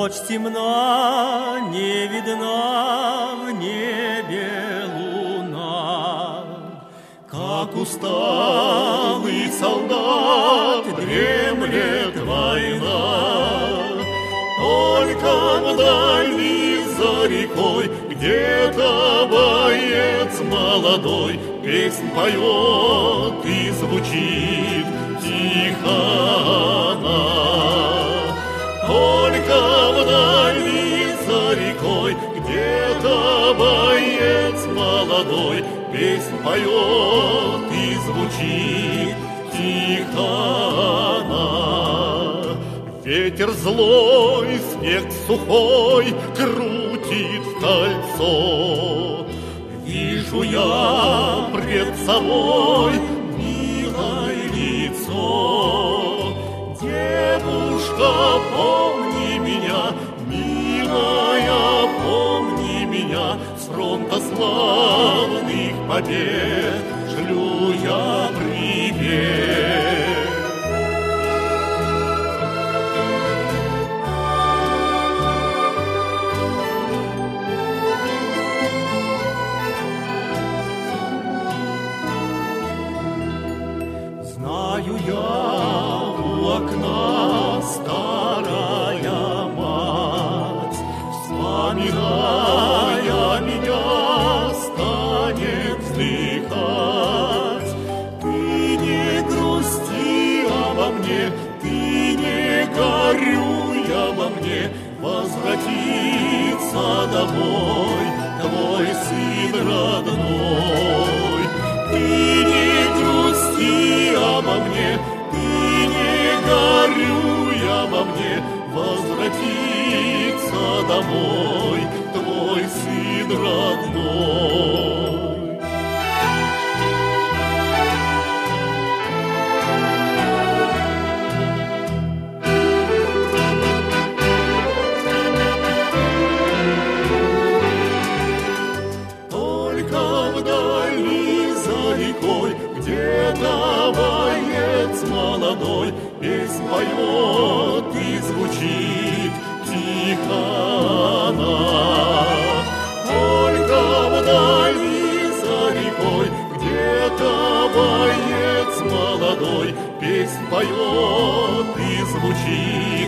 Ночь темна, не видна в небе луна. Как усталый солдат дремлет война. Только вдали за рекой где-то боец молодой песнь поет и звучит тихо она. Только вдали за рекой где-то боец молодой песнь поет и звучит тихо она. Ветер злой, снег сухой крутит в кольцо. Вижу я пред собой милое лицо. Девушка, помни меня, милая, помни меня, с фронта славных побед шлю я привет. Знаю я, у окна старая мать, вспоминая меня, станет вздыхать. Ты не грусти обо мне, ты не горюй обо мне, возвратится домой твой сын родной. Ты не грусти обо мне, ты не горюй обо мне, возвратится домой твой сын родной. Только вдали за рекой где-то боец молодой песнь поет и звучит тихо она. Только вдали за рекой где-то боец молодой песнь поет и звучит